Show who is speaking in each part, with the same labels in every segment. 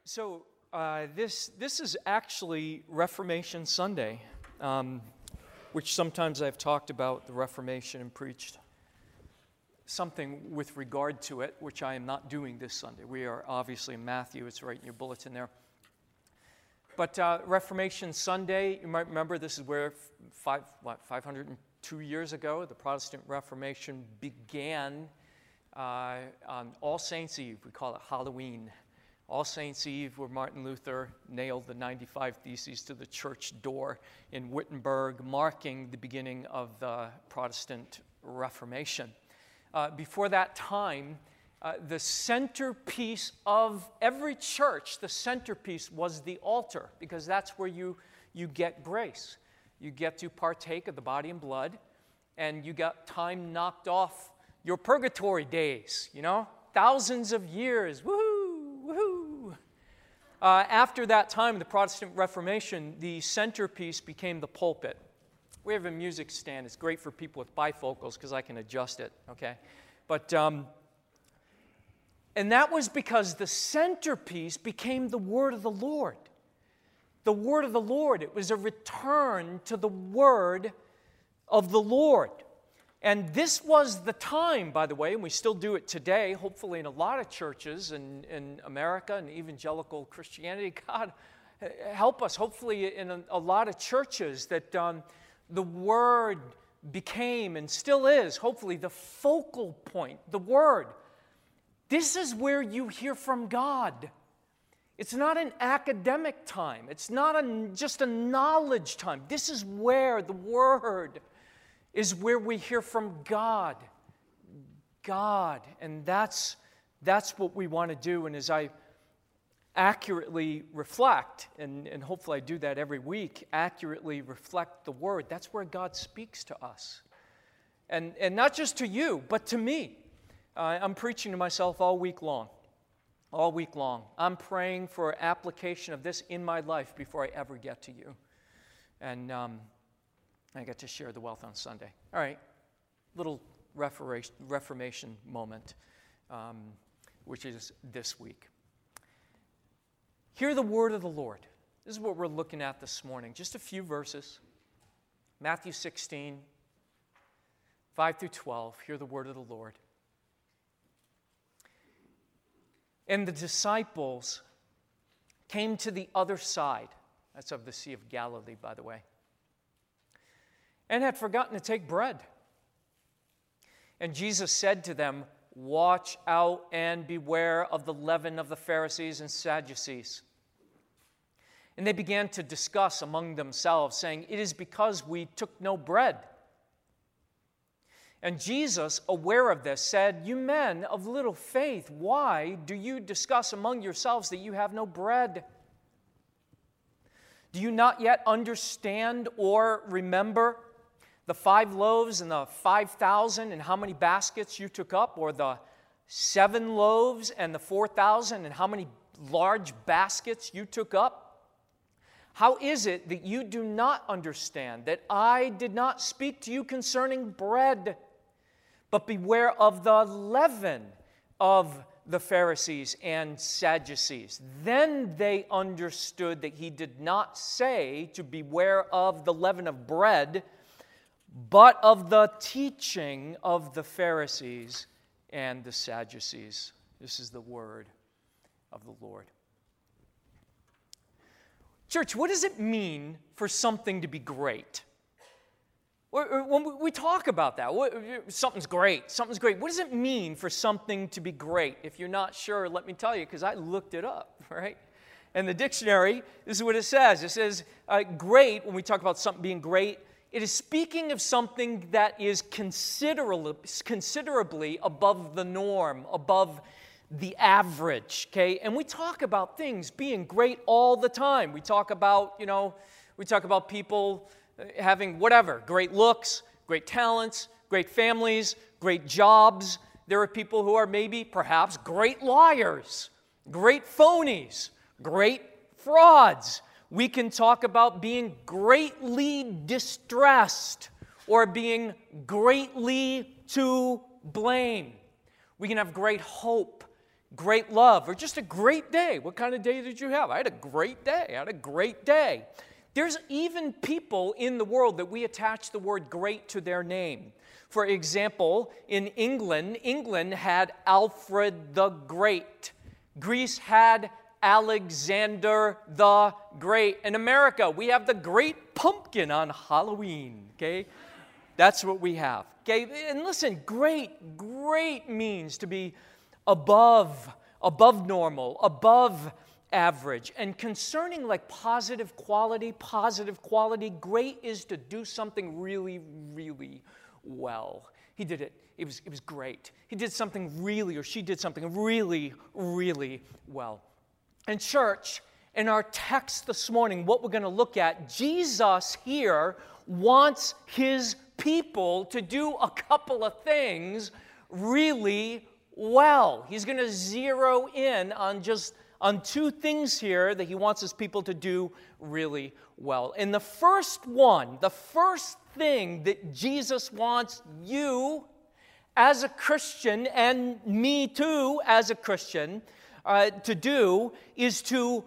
Speaker 1: This is actually Reformation Sunday, which sometimes I've talked about the Reformation and preached something with regard to it, which I am not doing this Sunday. We are obviously in Matthew. It's right in your bulletin there. But Reformation Sunday, you might remember this is where 502 years ago, the Protestant Reformation began on All Saints' Eve. We call it Halloween. All Saints' Eve, where Martin Luther nailed the 95 Theses to the church door in Wittenberg, marking the beginning of the Protestant Reformation. Before that time, the centerpiece of every church, the centerpiece was the altar, because that's where you get grace. You get to partake of the body and blood, and you got time knocked off your purgatory days, thousands of years, woohoo! Woohoo! After that time, the Protestant Reformation, the centerpiece became the pulpit. We have a music stand. It's great for people with bifocals because I can adjust it, okay? But, and that was because the centerpiece became the word of the Lord. The word of the Lord. It was a return to the word of the Lord. And this was the time, by the way, and we still do it today, hopefully in a lot of churches in America and evangelical Christianity. God, help us, hopefully in a lot of churches, that the Word became and still is, hopefully, the focal point, the Word. This is where you hear from God. It's not an academic time. It's not just a knowledge time. This is where the Word is where we hear from God. God. And that's what we want to do. And as I accurately reflect, and hopefully I do that every week, accurately reflect the Word, that's where God speaks to us. And not just to you, but to me. I'm preaching to myself all week long. All week long. I'm praying for application of this in my life before I ever get to you. And I get to share the wealth on Sunday. All right, little Reformation moment, which is this week. Hear the word of the Lord. This is what we're looking at this morning. Just a few verses. Matthew 16, 5 through 12. Hear the word of the Lord. And the disciples came to the other side. That's of the Sea of Galilee, by the way. And had forgotten to take bread. And Jesus said to them, "Watch out and beware of the leaven of the Pharisees and Sadducees." And they began to discuss among themselves, saying, "It is because we took no bread." And Jesus, aware of this, said, "You men of little faith, why do you discuss among yourselves that you have no bread? Do you not yet understand or remember the 5 loaves and the 5,000 and how many baskets you took up, or the 7 loaves and the 4,000 and how many large baskets you took up? How is it that you do not understand that I did not speak to you concerning bread, but beware of the leaven of the Pharisees and Sadducees?" Then they understood that he did not say to beware of the leaven of bread, but of the teaching of the Pharisees and the Sadducees. This is the word of the Lord. Church, what does it mean for something to be great? When we talk about that, something's great, something's great. What does it mean for something to be great? If you're not sure, let me tell you, because I looked it up, right? And the dictionary, this is what it says. It says, great, when we talk about something being great, it is speaking of something that is considerably above the norm, above the average, okay? And we talk about things being great all the time. We talk about, people having whatever, great looks, great talents, great families, great jobs. There are people who are perhaps great liars, great phonies, great frauds. We can talk about being greatly distressed or being greatly to blame. We can have great hope, great love, or just a great day. What kind of day did you have? I had a great day. I had a great day. There's even people in the world that we attach the word great to their name. For example, in England had Alfred the Great. Greece had Alexander the Great. In America, we have the Great Pumpkin on Halloween, okay? That's what we have, okay? And listen, great means to be above normal, above average. And concerning like positive quality, great is to do something really, really well. He did it. It was great. He did something really, or she did something really, really well. And church, in our text this morning, what we're going to look at, Jesus here wants his people to do a couple of things really well. He's going to zero in on two things here that he wants his people to do really well. And the first thing that Jesus wants you as a Christian, and me too as a Christian, to do is to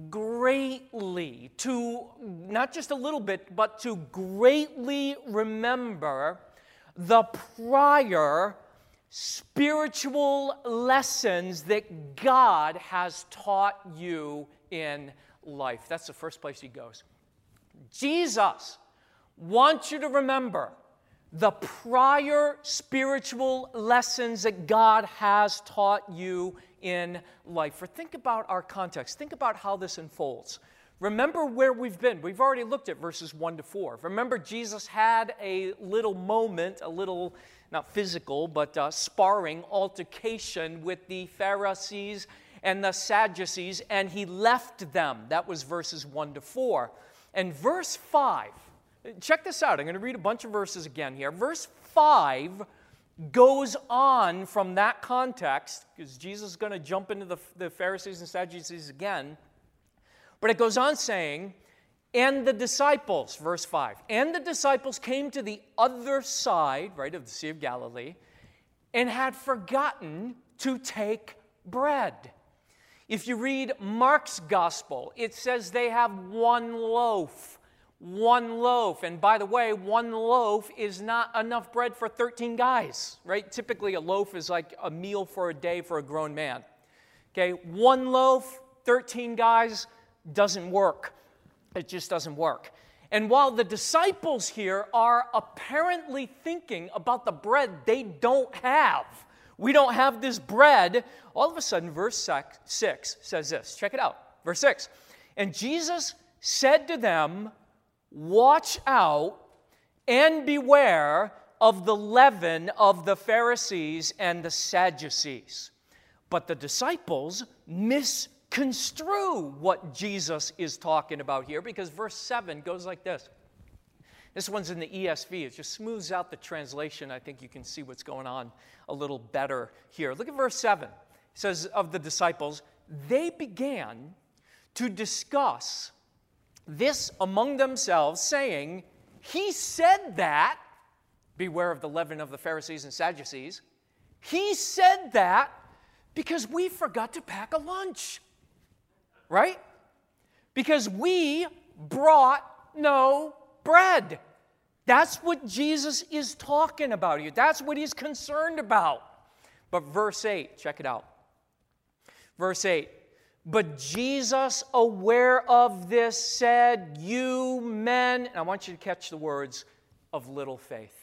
Speaker 1: greatly, to not just a little bit, but to greatly remember the prior spiritual lessons that God has taught you in life. That's the first place he goes. Jesus wants you to remember the prior spiritual lessons that God has taught you in life. Or think about our context. Think about how this unfolds. Remember where we've been. We've already looked at verses 1 to 4. Remember, Jesus had a little moment, not physical, but sparring altercation with the Pharisees and the Sadducees, and he left them. That was verses 1 to 4. And verse 5, check this out. I'm going to read a bunch of verses again here. Verse 5 goes on from that context, because Jesus is going to jump into the Pharisees and Sadducees again. But it goes on saying, and the disciples, verse 5, and the disciples came to the other side, right, of the Sea of Galilee, and had forgotten to take bread. If you read Mark's gospel, it says they have one loaf. And by the way, one loaf is not enough bread for 13 guys, right? Typically, a loaf is like a meal for a day for a grown man. Okay, one loaf, 13 guys, doesn't work. It just doesn't work. And while the disciples here are apparently thinking about the bread they don't have, we don't have this bread, all of a sudden, verse 6 says this. Check it out. Verse 6. And Jesus said to them, watch out and beware of the leaven of the Pharisees and the Sadducees. But the disciples misconstrue what Jesus is talking about here, because verse 7 goes like this. This one's in the ESV. It just smooths out the translation. I think you can see what's going on a little better here. Look at verse 7. It says of the disciples, they began to discuss this among themselves, saying, he said that, beware of the leaven of the Pharisees and Sadducees. He said that because we forgot to pack a lunch. Right? Because we brought no bread. That's what Jesus is talking about here. That's what he's concerned about. But verse 8, check it out. Verse 8, but Jesus, aware of this, said, you men, and I want you to catch the words, of little faith.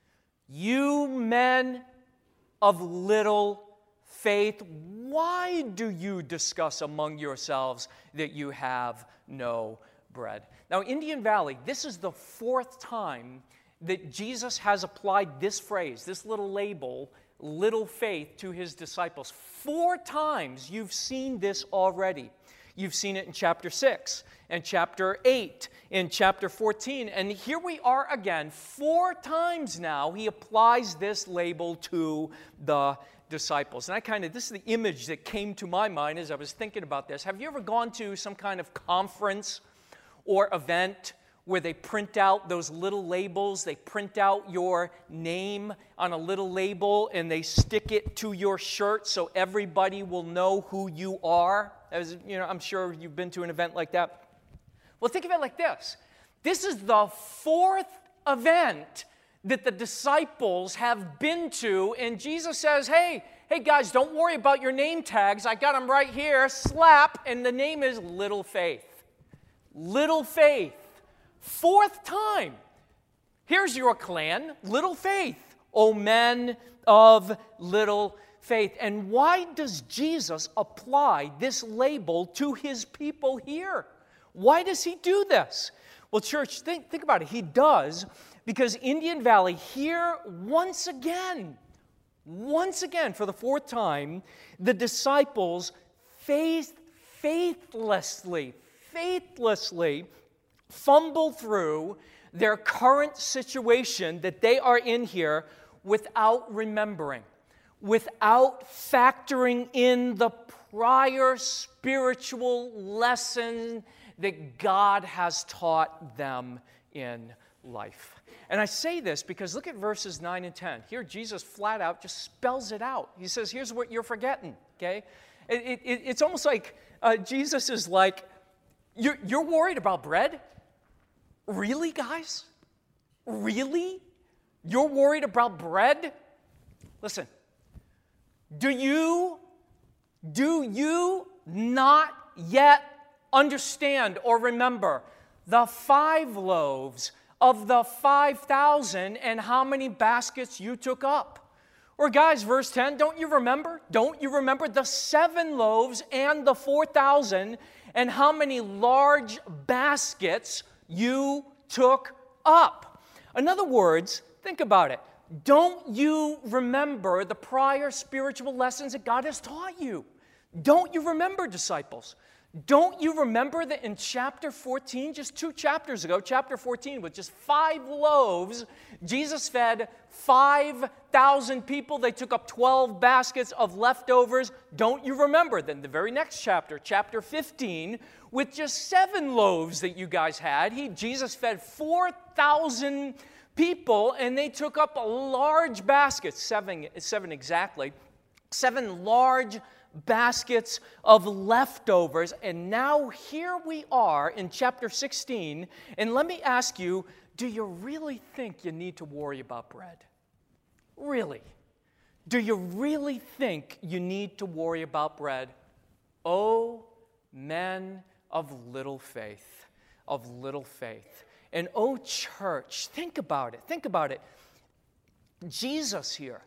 Speaker 1: You men of little faith, why do you discuss among yourselves that you have no bread? Now, Indian Valley, this is the fourth time that Jesus has applied this phrase, this little label, little faith, to his disciples. 4 times you've seen this already. You've seen it in chapter 6, and chapter 8, in chapter 14, and here we are again. 4 times now he applies this label to the disciples. And this is the image that came to my mind as I was thinking about this. Have you ever gone to some kind of conference or event where they print out those little labels. They print out your name on a little label and they stick it to your shirt so everybody will know who you are. As, you know, I'm sure you've been to an event like that. Well, think of it like this. This is the fourth event that the disciples have been to, and Jesus says, hey guys, don't worry about your name tags. I got them right here. Slap, and the name is Little Faith. Little Faith. Fourth time. Here's your clan, Little Faith. O men of little faith. And why does Jesus apply this label to his people here? Why does he do this? Well, church, think about it. He does because Indian Valley here, once again, for the fourth time, the disciples faithlessly fumble through their current situation that they are in here without remembering, without factoring in the prior spiritual lesson that God has taught them in life. And I say this because look at verses 9 and 10. Here Jesus flat out just spells it out. He says, here's what you're forgetting, okay? It's almost like Jesus is like, you're worried about bread? Really, guys? Really? You're worried about bread? Listen, do you not yet understand or remember the 5 loaves of the 5,000 and how many baskets you took up? Or guys, verse 10, don't you remember? Don't you remember the 7 loaves and the 4,000 and how many large baskets you took up? In other words, think about it. Don't you remember the prior spiritual lessons that God has taught you? Don't you remember, disciples? Don't you remember that in chapter 14, just 2 chapters ago, chapter 14, with just 5 loaves, Jesus fed 5,000 people. They took up 12 baskets of leftovers. Don't you remember? Then the very next chapter, chapter 15, with just 7 loaves that you guys had, Jesus fed 4,000 people, and they took up a large basket, 7 exactly, 7 large baskets of leftovers. And now here we are in chapter 16, and let me ask you, do you really think you need to worry about bread? Really? Do you really think you need to worry about bread? Oh, men of little faith, of little faith. And oh, church, think about it. Jesus here,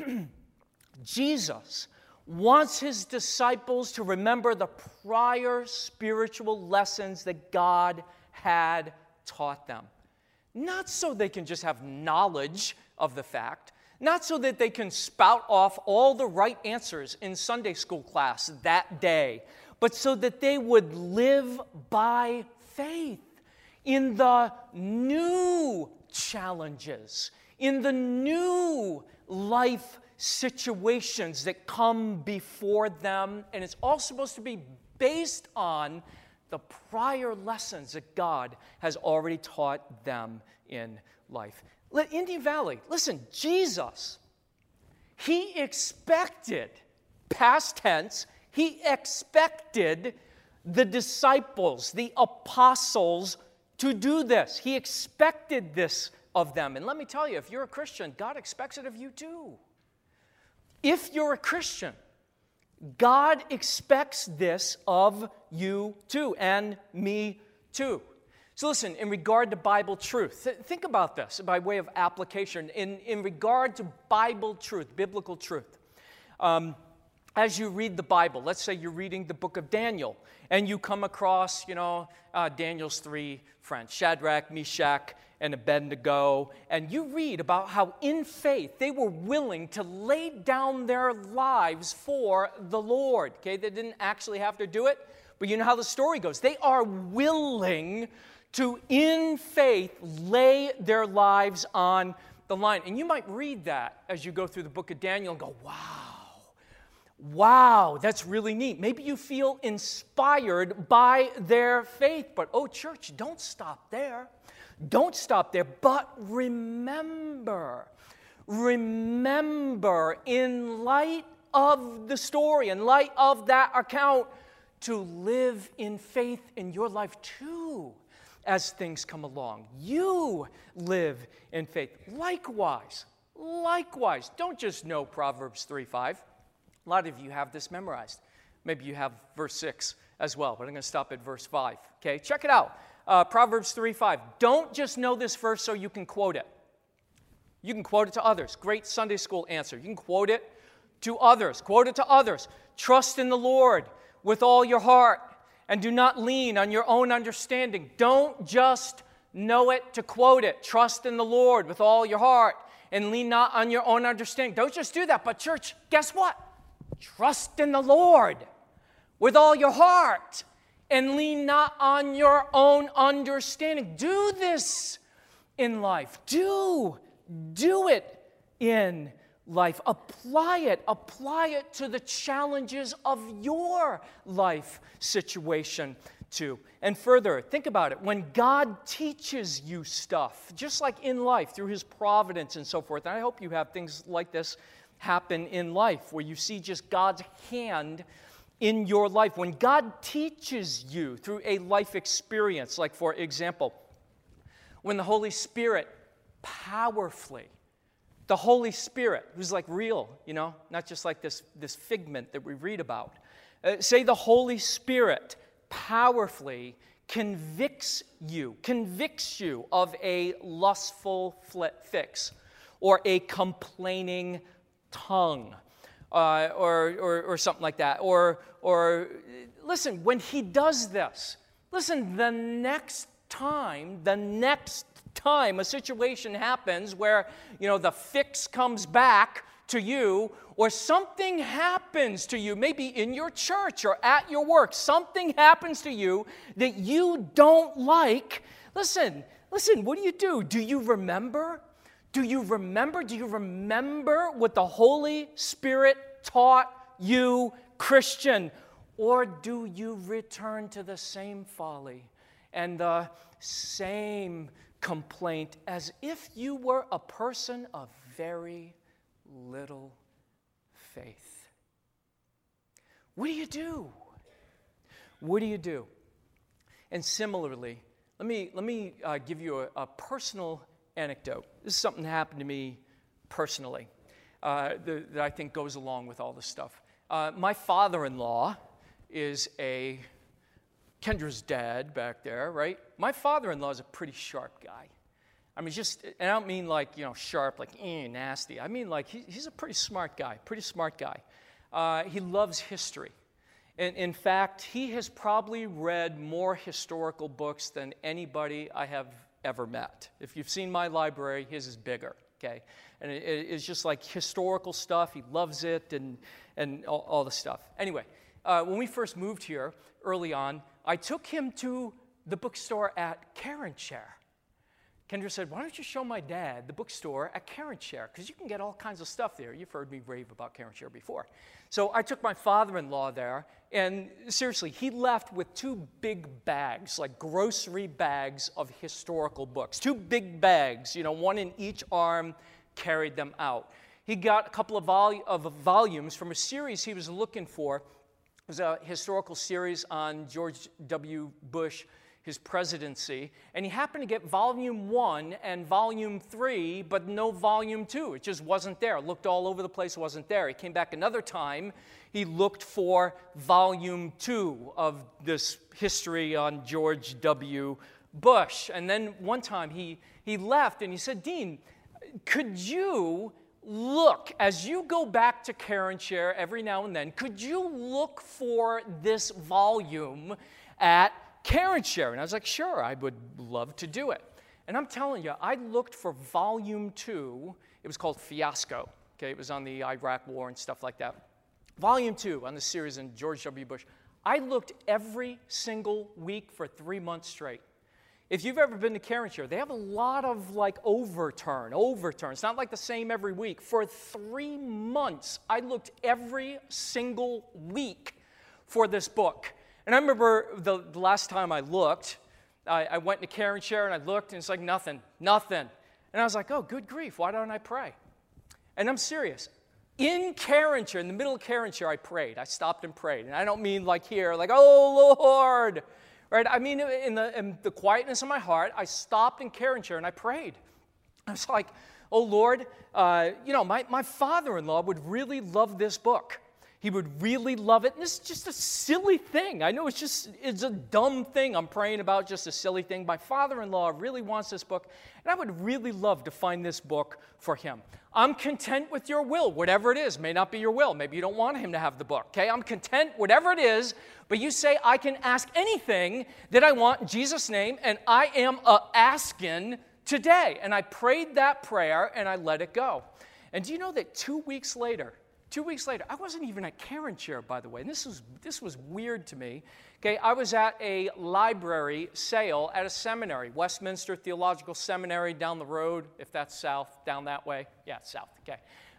Speaker 1: Jesus wants his disciples to remember the prior spiritual lessons that God had taught them. Not so they can just have knowledge of the fact, not so that they can spout off all the right answers in Sunday school class that day, but so that they would live by faith in the new challenges, in the new life situations that come before them. And it's all supposed to be based on the prior lessons that God has already taught them in life. Indian Valley, listen, Jesus, he expected, past tense, he expected the disciples, the apostles, to do this. He expected this of them. And let me tell you, if you're a Christian, God expects it of you too. If you're a Christian, God expects this of you too, and me too. So listen, in regard to Bible truth, think about this by way of application. In regard to Bible truth, biblical truth, as you read the Bible, let's say you're reading the book of Daniel, and you come across, Daniel's 3 friends, Shadrach, Meshach, and Abednego, and you read about how in faith they were willing to lay down their lives for the Lord. Okay, they didn't actually have to do it, but you know how the story goes. They are willing to, in faith, lay their lives on the line. And you might read that as you go through the book of Daniel and go, Wow, that's really neat. Maybe you feel inspired by their faith, but oh, church, don't stop there. Don't stop there, but remember, in light of the story, in light of that account, to live in faith in your life too as things come along. You live in faith. Likewise, don't just know Proverbs 3:5. A lot of you have this memorized. Maybe you have verse 6 as well, but I'm going to stop at verse 5. Okay, check it out. Proverbs 3:5. Don't just know this verse so you can quote it. You can quote it to others. Great Sunday school answer. You can quote it to others. Quote it to others. Trust in the Lord with all your heart and do not lean on your own understanding. Don't just know it to quote it. Trust in the Lord with all your heart and lean not on your own understanding. Don't just do that. But church, guess what? Trust in the Lord with all your heart and lean not on your own understanding. Do this in life. Do it in life. Apply it to the challenges of your life situation too. And further, think about it. When God teaches you stuff, just like in life, through His providence and so forth, and I hope you have things like this happen in life, where you see just God's hand in your life. When God teaches you through a life experience, like for example, when the Holy Spirit powerfully, the Holy Spirit, who's like real, not just like this figment that we read about. Say the Holy Spirit powerfully convicts you of a lustful fix or a complaining tongue or something like that. Or listen, when He does this, the next time a situation happens where, the fix comes back to you, or something happens to you, maybe in your church or at your work, something happens to you that you don't like. Listen, what do? Do you remember? Do you remember what the Holy Spirit taught you, Christian? Or do you return to the same folly and the same complaint as if you were a person of very little faith? What do you do? What do you do? And similarly, let me give you a personal anecdote. This is something that happened to me personally that I think goes along with all this stuff. My father-in-law is Kendra's dad back there, right? My father-in-law is a pretty sharp guy. I mean, and I don't mean like, sharp, like, nasty. I mean like he's a pretty smart guy. He loves history. And in fact, he has probably read more historical books than anybody I have ever met. If you've seen my library, his is bigger, okay? And it's just like historical stuff. He loves it and all the stuff. Anyway, when we first moved here early on, I took him to the bookstore at Carenshare. Kendra said, why don't you show my dad the bookstore at Carenshare? Because you can get all kinds of stuff there. You've heard me rave about Carenshare before. So I took my father-in-law there, and seriously, he left with 2 big bags, like grocery bags of historical books. 2 big bags, one in each arm, carried them out. He got a couple of volumes from a series he was looking for. It was a historical series on George W. Bush, his presidency, and he happened to get volume 1 and volume 3, but no volume 2. It just wasn't there. Looked all over the place, wasn't there. He came back another time. He looked for volume 2 of this history on George W. Bush. And then one time he left and he said, Dean, could you look, as you go back to Carenshare every now and then, could you look for this volume at Carenshare? And I was like, sure, I would love to do it. And I'm telling you, I looked for volume 2. It was called Fiasco. Okay, it was on the Iraq War and stuff like that. Volume 2 on the series on George W. Bush. I looked every single week for 3 months straight. If you've ever been to Carenshire, they have a lot of like overturn. It's not like the same every week. For 3 months, I looked every single week for this book. And I remember the last time I looked, I went to Carenshire and I looked and it's like nothing. And I was like, oh, good grief, why don't I pray? And I'm serious. In Carenshire, in the middle of Carenshire, I prayed. I stopped and prayed. And I don't mean like here, like, oh, Lord. Right? I mean, in the quietness of my heart, I stopped in Carenshire and I prayed. I was like, oh, Lord, my father-in-law would really love this book. He would really love it. And this is just a silly thing. I know it's a dumb thing I'm praying about, just a silly thing. My father-in-law really wants this book, and I would really love to find this book for him. I'm content with your will, whatever it is. May not be your will. Maybe you don't want him to have the book, okay? I'm content, whatever it is, but you say I can ask anything that I want in Jesus' name, and I am asking today. And I prayed that prayer, and I let it go. And do you know that 2 weeks later, I wasn't even at Carenshire, by the way, and this was weird to me. Okay, I was at a library sale at a seminary, Westminster Theological Seminary down the road, if that's south, down that way. Yeah, it's south, okay.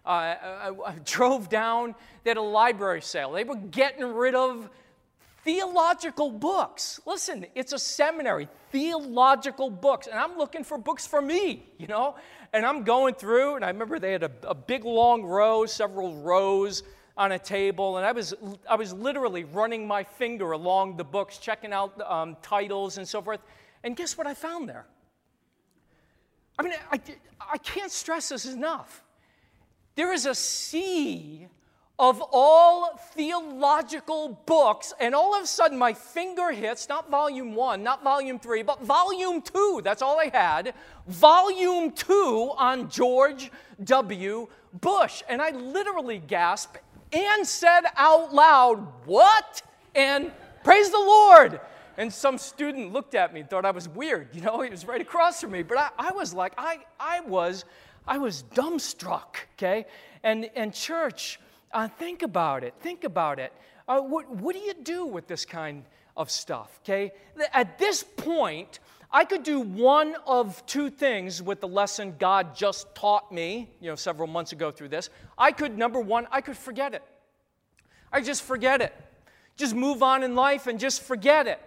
Speaker 1: I drove down, they had a library sale. They were getting rid of theological books. Listen, it's a seminary, theological books, and I'm looking for books for me, And I'm going through, and I remember they had a big long row, several rows on a table, and I was literally running my finger along the books, checking out titles and so forth. And guess what I found there? I mean, I can't stress this enough. There is a sea of all theological books, and all of a sudden my finger hits, not volume 1, not volume 3, but volume 2, that's all I had, volume 2 on George W. Bush. And I literally gasped and said out loud, what? And praise the Lord. And some student looked at me and thought I was weird, he was right across from me. But I was like, I was dumbstruck, okay? And church, think about it. What do you do with this kind of stuff, okay? At this point, I could do one of two things with the lesson God just taught me, several months ago through this. Number one, I could forget it. I just forget it. Just move on in life and just forget it.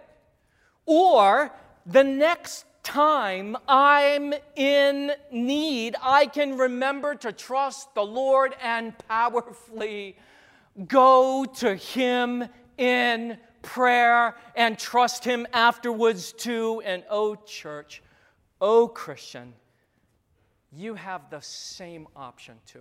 Speaker 1: Or the next time I'm in need, I can remember to trust the Lord and powerfully go to Him in prayer and trust Him afterwards too. And oh, church, oh, Christian, you have the same option too.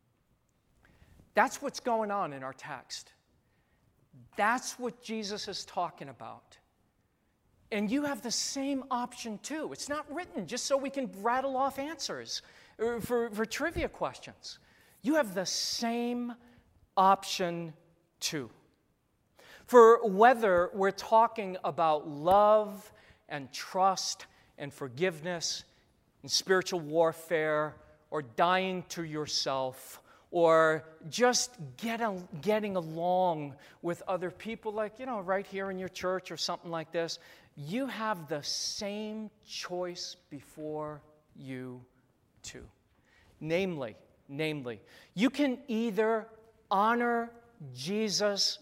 Speaker 1: That's what's going on in our text. That's what Jesus is talking about. And you have the same option too. It's not written just so we can rattle off answers for trivia questions. You have the same option too. For whether we're talking about love and trust and forgiveness and spiritual warfare or dying to yourself or just getting along with other people, like, right here in your church or something like this, you have the same choice before you too. Namely, you can either honor Jesus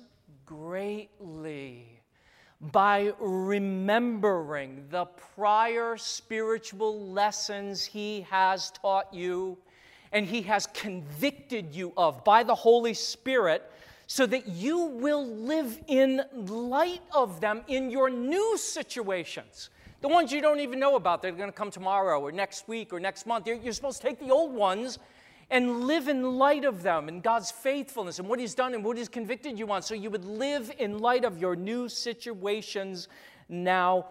Speaker 1: greatly by remembering the prior spiritual lessons He has taught you and He has convicted you of by the Holy Spirit, so that you will live in light of them in your new situations. The ones you don't even know about, they're going to come tomorrow or next week or next month. You're supposed to take the old ones and live in light of them and God's faithfulness and what He's done and what He's convicted you on, so you would live in light of your new situations now.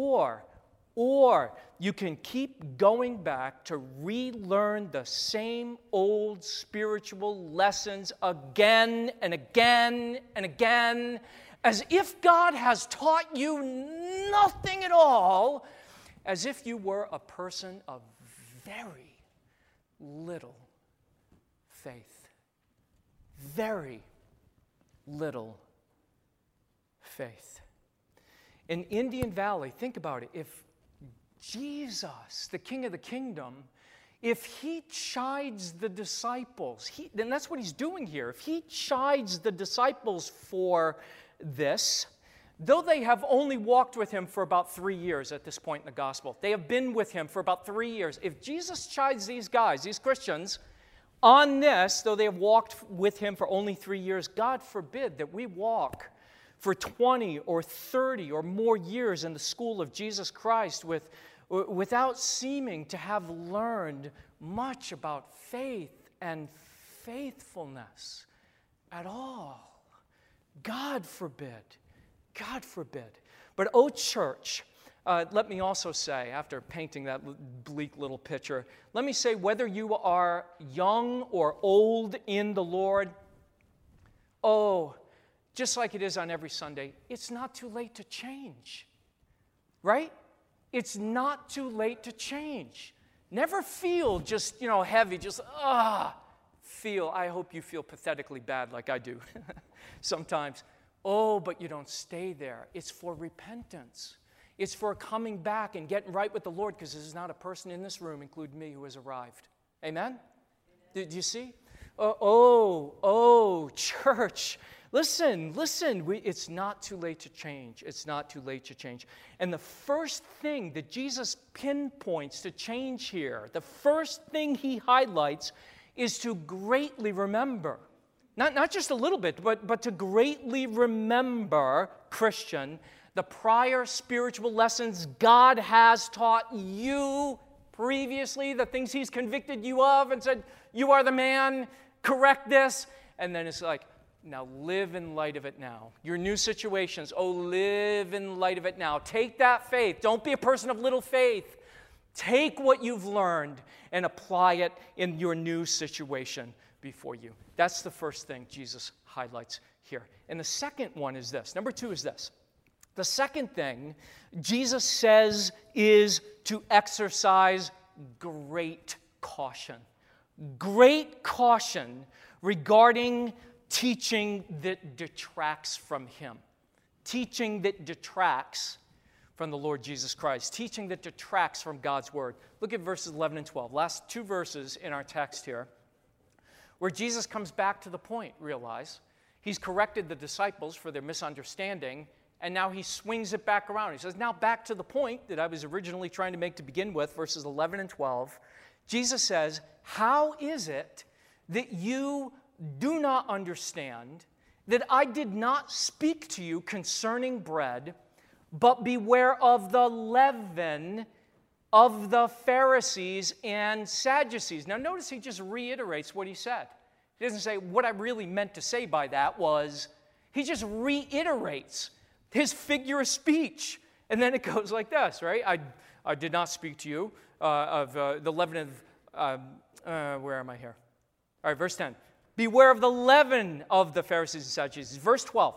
Speaker 1: Or you can keep going back to relearn the same old spiritual lessons again and again and again, as if God has taught you nothing at all, as if you were a person of very little faith. Very little faith. In Indian Valley, think about it, if Jesus, the King of the kingdom, if he chides the disciples, then that's what he's doing here. If he chides the disciples for this, though they have only walked with him for about 3 years at this point in the gospel, they have been with him for about 3 years. If Jesus chides these guys, these Christians, on this, though they have walked with him for only 3 years, God forbid that we walk for 20 or 30 or more years in the school of Jesus Christ without seeming to have learned much about faith and faithfulness at all. God forbid. God forbid. But, oh, church, let me also say, after painting that bleak little picture, let me say, whether you are young or old in the Lord, just like it is on every Sunday, it's not too late to change, right? It's not too late to change. Never feel just, heavy, just, I hope you feel pathetically bad like I do sometimes. But you don't stay there. It's for repentance. It's for coming back and getting right with the Lord, because there's not a person in this room, including me, who has arrived. Amen? Do you see? Church. Listen. It's not too late to change. It's not too late to change. And the first thing that Jesus pinpoints to change here, the first thing he highlights is to greatly remember. Not just a little bit, but to greatly remember, Christian, the prior spiritual lessons God has taught you previously, the things he's convicted you of and said, you are the man, correct this. And then it's like, now live in light of it now. Your new situations, live in light of it now. Take that faith. Don't be a person of little faith. Take what you've learned and apply it in your new situation before you. That's the first thing Jesus highlights here. And the second one is this. Number 2 is this. The second thing Jesus says is to exercise great caution. Great caution regarding teaching that detracts from him. Teaching that detracts from the Lord Jesus Christ. Teaching that detracts from God's word. Look at verses 11 and 12. Last 2 verses in our text here, where Jesus comes back to the point, realize. He's corrected the disciples for their misunderstanding, and now he swings it back around. He says, now back to the point that I was originally trying to make to begin with, verses 11 and 12. Jesus says, how is it that you do not understand that I did not speak to you concerning bread, but beware of the leaven of the Pharisees and Sadducees? Now notice he just reiterates what he said. He doesn't say, what I really meant to say by that was, he just reiterates his figure of speech. And then it goes like this, right? I did not speak to you of the leaven of, where am I here? All right, verse 10. Beware of the leaven of the Pharisees and Sadducees. Verse 12.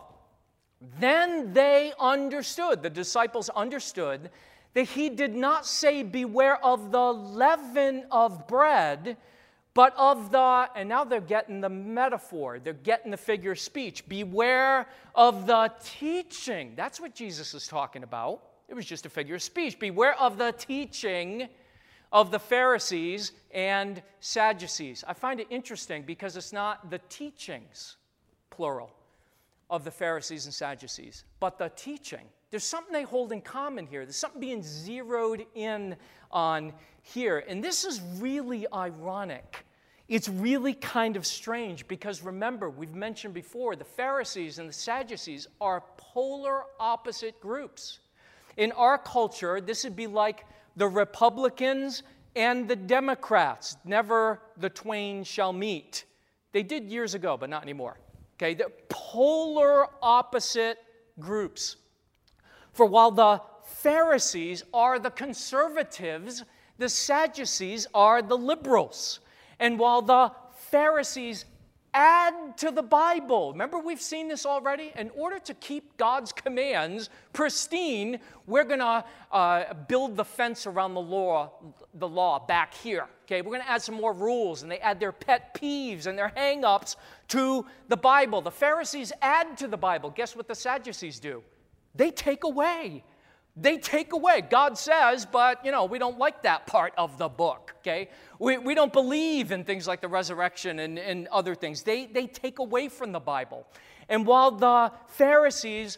Speaker 1: Then they understood, the disciples understood, that he did not say beware of the leaven of bread, but of the, and now they're getting the metaphor, they're getting the figure of speech. Beware of the teaching. That's what Jesus is talking about. It was just a figure of speech. Beware of the teaching of the Pharisees and Sadducees. I find it interesting because it's not the teachings, plural, of the Pharisees and Sadducees, but the teaching. There's something they hold in common here. There's something being zeroed in on here. And this is really ironic. It's really kind of strange because remember, we've mentioned before, the Pharisees and the Sadducees are polar opposite groups. In our culture, this would be like the Republicans and the Democrats. Never the twain shall meet. They did years ago, but not anymore. Okay, they're polar opposite groups. For while the Pharisees are the conservatives, the Sadducees are the liberals. And while the Pharisees add to the Bible, remember we've seen this already? In order to keep God's commands pristine, we're going to build the fence around the law back here. Okay, we're going to add some more rules, and they add their pet peeves and their hang-ups to the Bible. The Pharisees add to the Bible. Guess what the Sadducees do? They take away They take away. God says, but, we don't like that part of the book, okay? We don't believe in things like the resurrection and other things. They take away from the Bible. And while the Pharisees,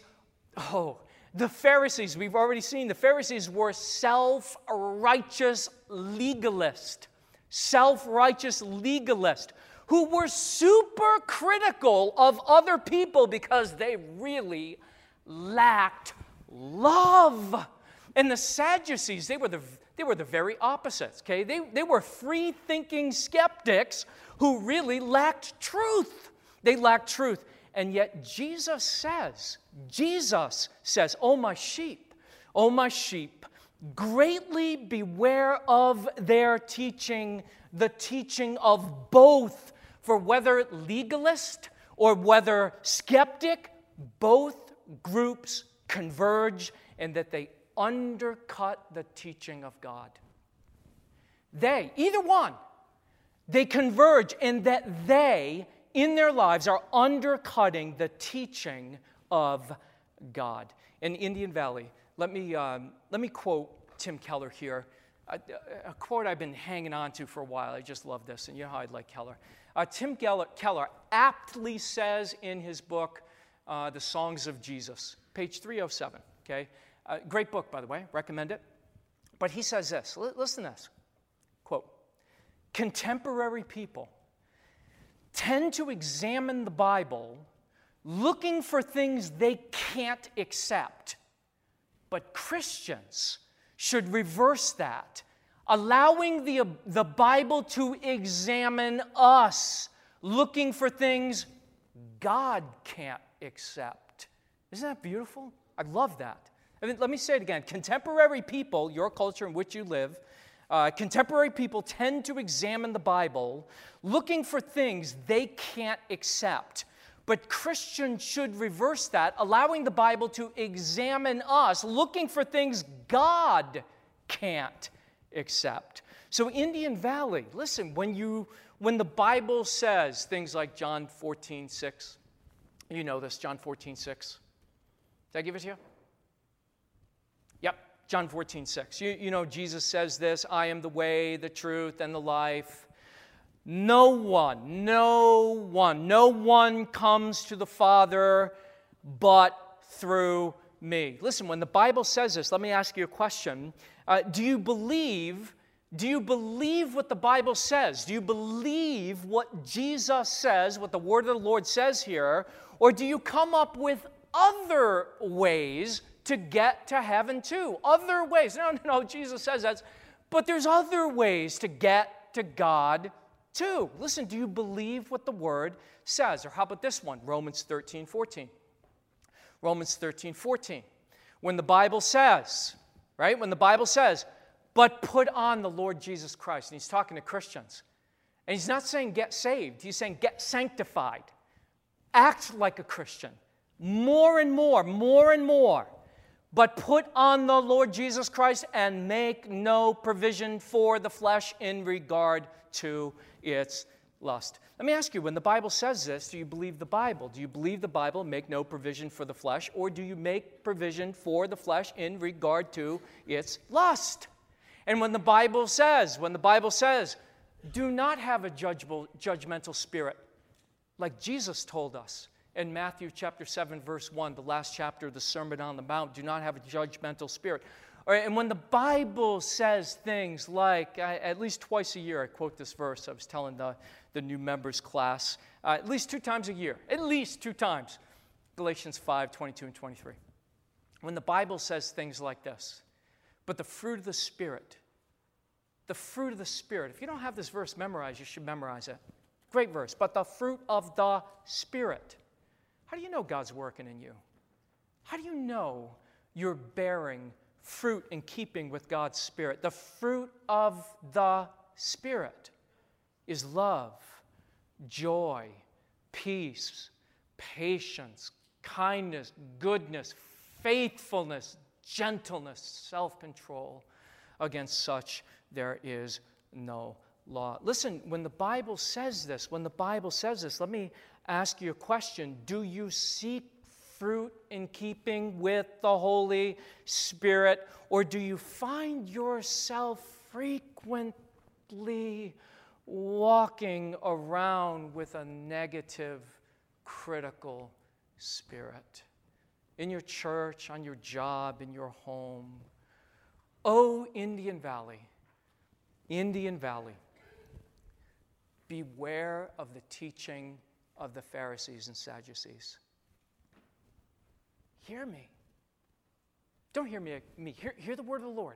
Speaker 1: we've already seen, the Pharisees were self-righteous legalists who were super critical of other people because they really lacked love. And the Sadducees, they were the very opposites, okay? They were free-thinking skeptics who really lacked truth. They lacked truth. And yet Jesus says, "Oh, my sheep, greatly beware of their teaching, the teaching of both. For whether legalist or whether skeptic, both groups converge in that they undercut the teaching of God." Either one, they converge in that they, in their lives, are undercutting the teaching of God. In Indian Valley, let me quote Tim Keller here, a quote I've been hanging on to for a while. I just love this, and you know how I like Keller. Tim Keller aptly says in his book, The Songs of Jesus, page 307, okay? Great book, by the way, recommend it. But he says this, listen to this, quote, "Contemporary people tend to examine the Bible looking for things they can't accept. But Christians should reverse that, allowing the Bible to examine us, looking for things God can't accept." Isn't that beautiful? I love that. I mean, let me say it again. Contemporary people, your culture in which you live, contemporary people tend to examine the Bible looking for things they can't accept. But Christians should reverse that, allowing the Bible to examine us, looking for things God can't accept. So Indian Valley, listen, when the Bible says things like John 14:6, you know this, John 14:6. Did I give it to you? Yep, John 14:6. You know Jesus says this, "I am the way, the truth, and the life. No one comes to the Father but through me." Listen, when the Bible says this, let me ask you a question. Do you believe what the Bible says? Do you believe what Jesus says, what the word of the Lord says here? Or do you come up with other ways to get to heaven too? Other ways. No, Jesus says that. But there's other ways to get to God too. Listen, do you believe what the word says? Or how about this one? Romans 13:14. Romans 13:14. When the Bible says, right? When the Bible says, "But put on the Lord Jesus Christ." And he's talking to Christians. And he's not saying get saved. He's saying get sanctified. Act like a Christian. More and more. "But put on the Lord Jesus Christ and make no provision for the flesh in regard to its lust." Let me ask you, when the Bible says this, do you believe the Bible? Do you believe the Bible, make no provision for the flesh, or do you make provision for the flesh in regard to its lust? And when the Bible says, do not have a judgmental spirit, like Jesus told us in Matthew chapter 7, verse 1, the last chapter of the Sermon on the Mount, do not have a judgmental spirit. And when the Bible says things like, at least twice a year, I quote this verse, I was telling the new members class, at least 2 times a year, at least 2 times, Galatians 5:22 and 23. When the Bible says things like this, but the fruit of the Spirit, if you don't have this verse memorized, you should memorize it. Great verse, but the fruit of the Spirit. How do you know God's working in you? How do you know you're bearing fruit in keeping with God's Spirit? The fruit of the Spirit is love, joy, peace, patience, kindness, goodness, faithfulness, gentleness, self-control. Against such there is no law. Listen, when the Bible says this, let me ask you a question. Do you seek fruit in keeping with the Holy Spirit? Or do you find yourself frequently walking around with a negative, critical spirit? In your church, on your job, in your home. Oh, Indian Valley, beware of the teaching of the Pharisees and Sadducees. Hear me. Don't hear me. Hear the word of the Lord.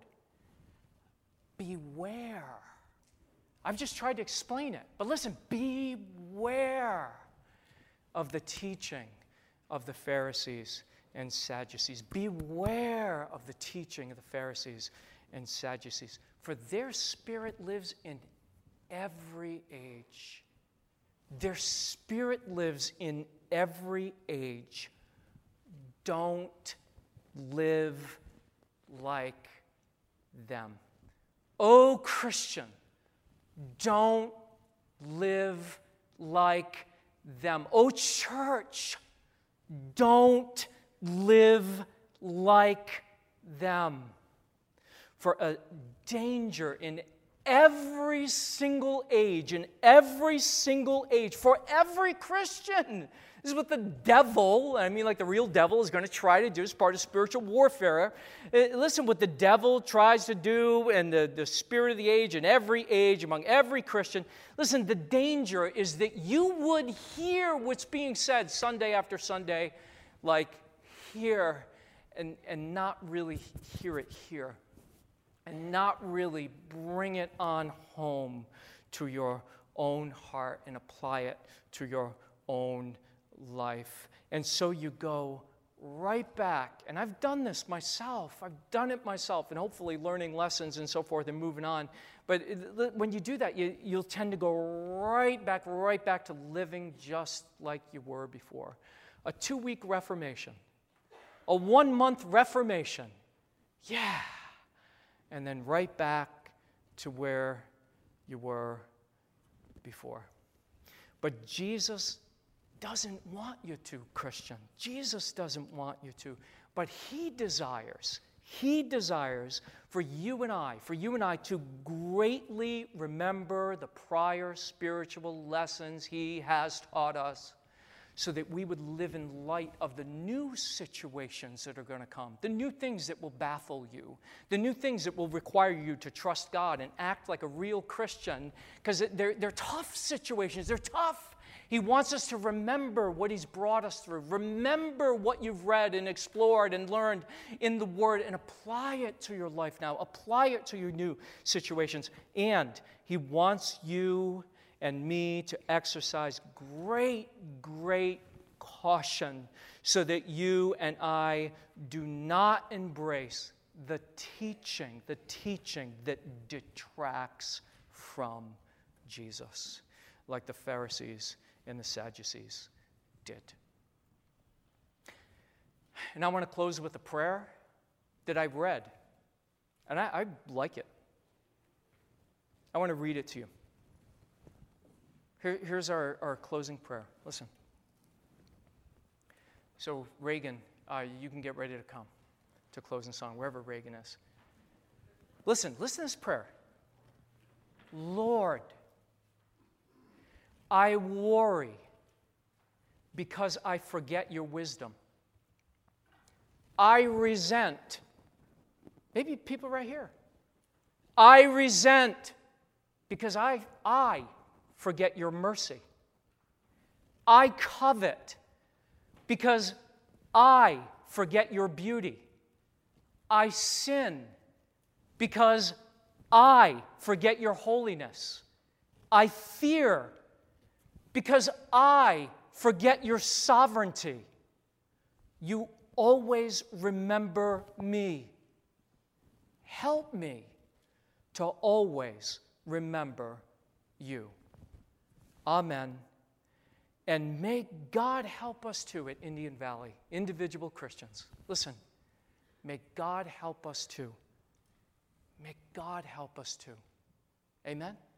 Speaker 1: Beware. I've just tried to explain it. But listen, beware of the teaching of the Pharisees and Sadducees. Beware of the teaching of the Pharisees and Sadducees, for their spirit lives in every age. Their spirit lives in every age. Don't live like them. Oh, Christian, don't live like them. Oh, church, don't live like them. For a danger in every single age, for every Christian. This is what the devil, I mean like the real devil, is going to try to do as part of spiritual warfare. Listen, what the devil tries to do and the spirit of the age, among every Christian. Listen, the danger is that you would hear what's being said Sunday after Sunday, like here, and not really hear it here. And not really bring it on home to your own heart and apply it to your own life. And so you go right back. And I've done this myself. And hopefully learning lessons and so forth and moving on. But when you do that, you'll tend to go right back to living just like you were before. A 2-week reformation. A 1-month reformation. Yeah. And then right back to where you were before. But Jesus doesn't want you to, Christian. Jesus doesn't want you to. But He desires for you and I to greatly remember the prior spiritual lessons He has taught us, so that we would live in light of the new situations that are going to come, the new things that will baffle you, the new things that will require you to trust God and act like a real Christian, because they're tough situations. They're tough. He wants us to remember what He's brought us through. Remember what you've read and explored and learned in the Word and apply it to your life now. Apply it to your new situations. And He wants you and me to exercise great caution so that you and I do not embrace the teaching that detracts from Jesus, like the Pharisees and the Sadducees did. And I want to close with a prayer that I've read, and I like it. I want to read it to you. Here's our closing prayer. Listen. So Reagan, you can get ready to come to closing song, wherever Reagan is. Listen to this prayer. Lord, I worry because I forget your wisdom. I resent. Maybe people right here. I resent because I forget your mercy. I covet because I forget your beauty. I sin because I forget your holiness. I fear because I forget your sovereignty. You always remember me. Help me to always remember you. Amen. And may God help us too at Indian Valley, individual Christians. Listen, may God help us too. May God help us too. Amen.